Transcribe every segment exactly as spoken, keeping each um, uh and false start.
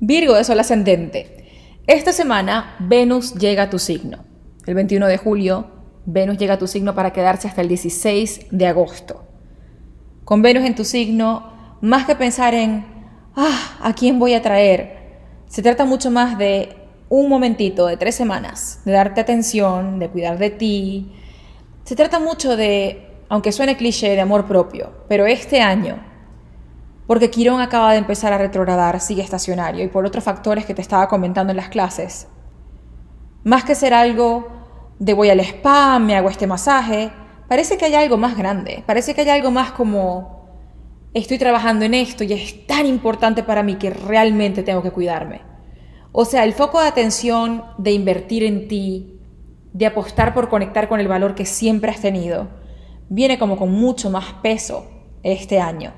Virgo de Sol ascendente. Esta semana Venus llega a tu signo. El veintiuno de julio, Venus llega a tu signo para quedarse hasta el dieciséis de agosto. Con Venus en tu signo, más que pensar en ah, ¿a quién voy a traer? Se trata mucho más de un momentito, de tres semanas, de darte atención, de cuidar de ti. Se trata mucho de, aunque suene cliché, de amor propio, pero este año, porque Quirón acaba de empezar a retrogradar, sigue estacionario, y por otros factores que te estaba comentando en las clases, más que ser algo de voy al spa, me hago este masaje, parece que hay algo más grande, parece que hay algo más como estoy trabajando en esto y es tan importante para mí que realmente tengo que cuidarme. O sea, el foco de atención de invertir en ti, de apostar por conectar con el valor que siempre has tenido, viene como con mucho más peso este año.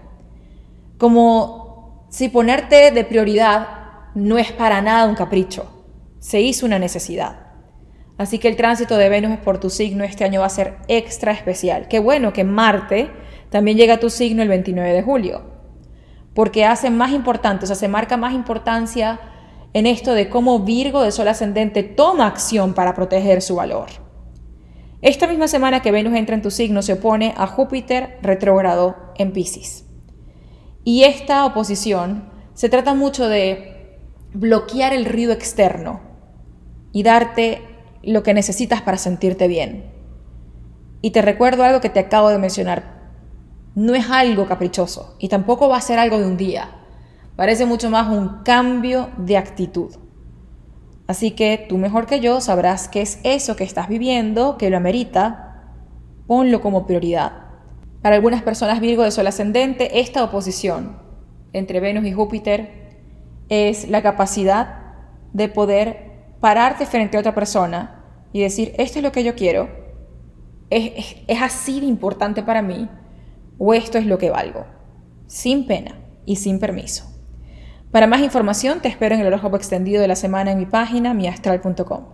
Como si ponerte de prioridad no es para nada un capricho, se hizo una necesidad. Así que el tránsito de Venus por tu signo este año va a ser extra especial. Qué bueno que Marte también llega a tu signo el veintinueve de julio, porque hace más importante, o sea, se marca más importancia en esto de cómo Virgo de Sol ascendente toma acción para proteger su valor. Esta misma semana que Venus entra en tu signo se opone a Júpiter retrógrado en Piscis. Y esta oposición se trata mucho de bloquear el ruido externo y darte lo que necesitas para sentirte bien. Y te recuerdo algo que te acabo de mencionar. No es algo caprichoso y tampoco va a ser algo de un día. Parece mucho más un cambio de actitud. Así que tú mejor que yo sabrás qué es eso que estás viviendo, que lo amerita. Ponlo como prioridad. Para algunas personas Virgo de Sol ascendente, esta oposición entre Venus y Júpiter es la capacidad de poder pararte frente a otra persona y decir, esto es lo que yo quiero, es, es, es así de importante para mí, o esto es lo que valgo, sin pena y sin permiso. Para más información te espero en el horóscopo extendido de la semana en mi página mi astral punto com.